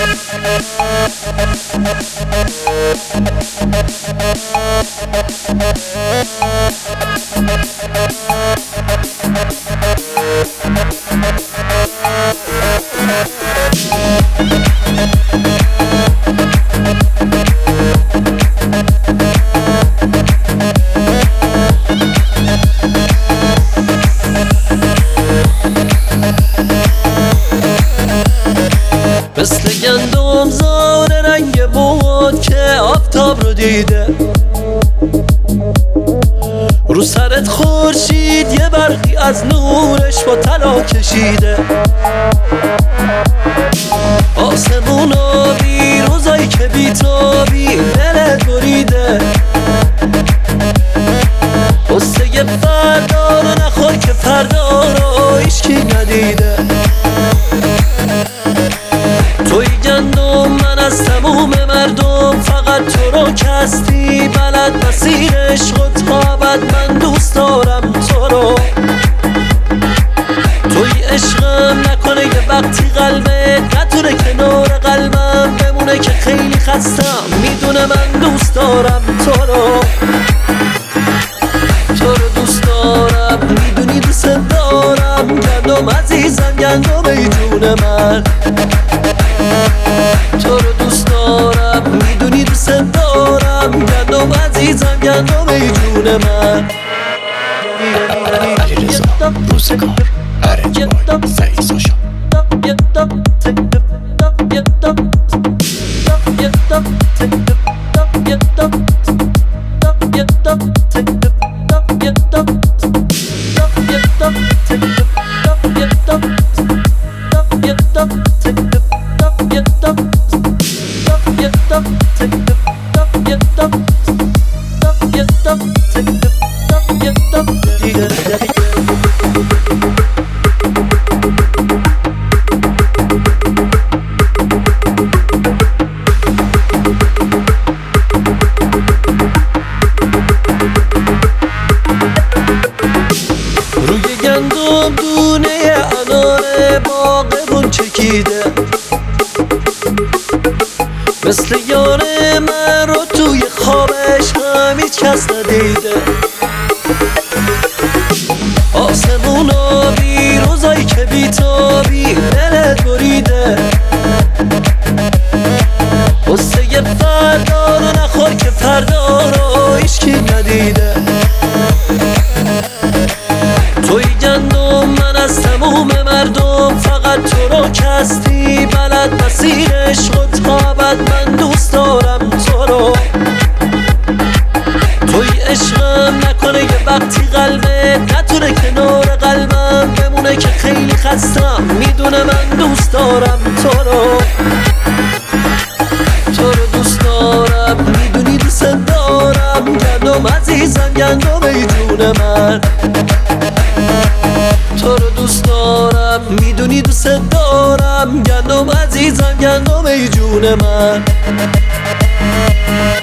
مثل گندم زار رنگ بود که آفتاب رو دیده، رو سرت خورشید یه برقی از نورش با طلا کشیده. آسمون آبی روزایی که بیتابی دلت بریده. قصه فردا رو نخور که فردا رو هیچکی ندیده. توی گندم من از تموم مردم، فقط تو رو کستی بلد مسیر عشق و تابت. من دوست دارم تو رو، توی عشقم نکنه یه وقتی قلبت نتونه کنار قلبم بمونه که خیلی خستم. میدونه من دوست دارم تو رو، تو رو دوست دارم، میدونی دوست دارم. گندم عزیزم، گندم ای جون من، تو رو دوست دارم، میدونی دوست دارم. گندم عزیزم، گندم ای جون من. علیرضا روزگار ارنج سعید ساشا. روی گندم دونه انار باغبون چکیده، مثل یار من رو توی خوابش هم هیچ کس ندیده. آسمون آبی روزایی که بیتابی دلت بریده. قصه فردا رو نخور که فردا رو هیچکی ندیده. توی گندم من از تموم مردم، فقط تو رو کستی بلد مسیر عشق و تابت. من دوست دارم تو رو، توی عشقم نکنه یه وقتی قلبت نتونه کنار قلبم بمونه که خیلی خستم. میدونه من دوست دارم تو رو، تو رو دوست دارم، میدونی دوست دارم. گندم عزیزم، گندم ای جون من، تو رو دوست دارم، میدونی دوست دارم. گندم عزیزم، گندم ای جون من.